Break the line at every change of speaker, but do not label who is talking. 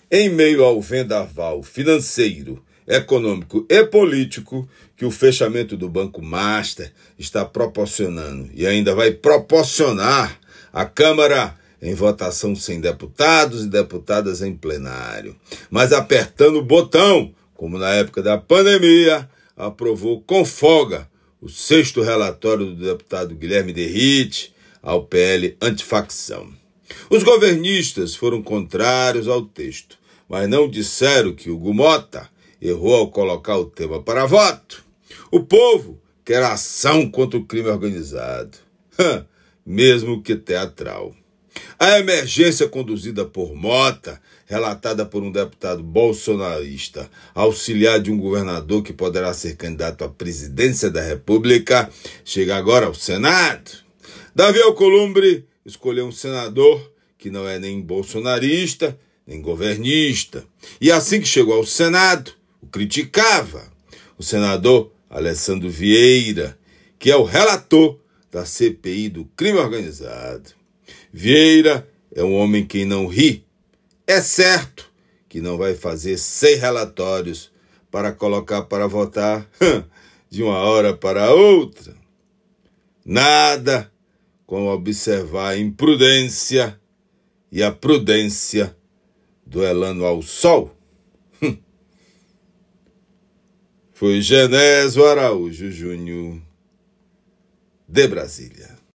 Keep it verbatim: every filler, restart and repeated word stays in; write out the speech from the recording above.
Em meio ao vendaval financeiro, econômico e político que o fechamento do Banco Master está proporcionando e ainda vai proporcionar à Câmara em votação sem deputados e deputadas em plenário, mas apertando o botão, como na época da pandemia, aprovou com folga o sexto relatório do deputado Guilherme Derrite ao P L antifacção. Os governistas foram contrários ao texto, mas não disseram que Hugo Mota errou ao colocar o tema para voto. O povo quer ação contra o crime organizado, mesmo que teatral. A emergência conduzida por Mota, relatada por um deputado bolsonarista, auxiliar de um governador que poderá ser candidato à presidência da República, chega agora ao Senado. Davi Alcolumbre escolheu um senador que não é nem bolsonarista, nem governista. E assim que chegou ao Senado, o criticava. O senador Alessandro Vieira, que é o relator da C P I do crime organizado. Vieira é um homem que não ri. É certo que não vai fazer seis relatórios para colocar para votar de uma hora para outra. Nada como observar a imprudência e a prudência duelando ao sol. Foi Genésio Araújo Júnior, de Brasília.